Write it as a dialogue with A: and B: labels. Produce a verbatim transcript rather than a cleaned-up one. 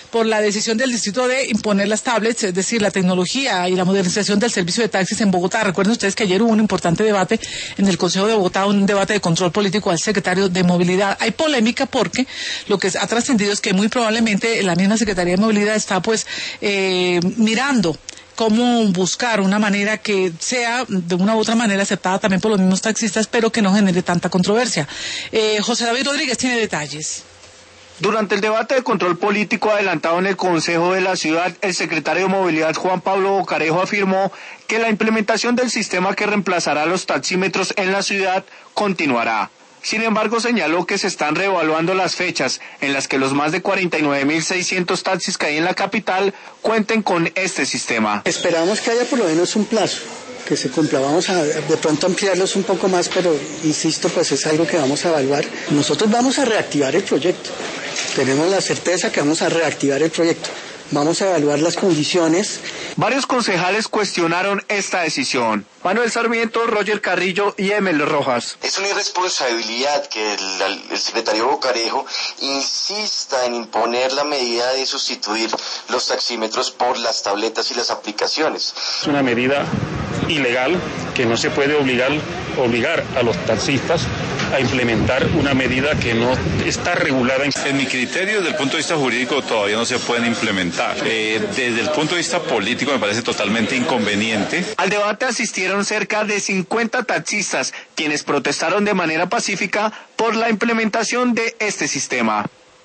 A: por la decisión del distrito de imponer las tablets, es decir, la tecnología y la modernización del servicio de taxis en Bogotá. Recuerden ustedes que ayer hubo un importante debate en el Consejo de Bogotá, un debate de control político al secretario de Movilidad. Hay polémica porque lo que ha trascendido es que muy probablemente la misma Secretaría de Movilidad está pues eh, mirando cómo buscar una manera que sea de una u otra manera aceptada también por los mismos taxistas, pero que no genere tanta controversia. Eh, José David Rodríguez tiene detalles.
B: Durante el debate de control político adelantado en el Consejo de la Ciudad, el secretario de Movilidad, Juan Pablo Bocarejo, afirmó que la implementación del sistema que reemplazará los taxímetros en la ciudad continuará. Sin embargo, señaló que se están reevaluando las fechas en las que los más de cuarenta y nueve mil seiscientos taxis que hay en la capital cuenten con este sistema.
C: Esperamos que haya por lo menos un plazo, que se cumpla. Vamos a de pronto ampliarlos un poco más, pero insisto, pues es algo que vamos a evaluar. Nosotros vamos a reactivar el proyecto. Tenemos la certeza que vamos a reactivar el proyecto. Vamos a evaluar las condiciones.
B: Varios concejales cuestionaron esta decisión. Manuel Sarmiento, Roger Carrillo y Emel Rojas.
D: Es una irresponsabilidad que el, el secretario Bocarejo insista en imponer la medida de sustituir los taxímetros por las tabletas y las aplicaciones.
E: Es una medida ilegal que no se puede obligar, obligar a los taxistas a implementar una medida que no está regulada.
F: En mi criterio, desde el punto de vista jurídico, todavía no se pueden implementar. Eh, desde el punto de vista político, me parece totalmente inconveniente.
B: Al debate asistieron cerca de cincuenta taxistas, quienes protestaron de manera pacífica por la implementación de este sistema.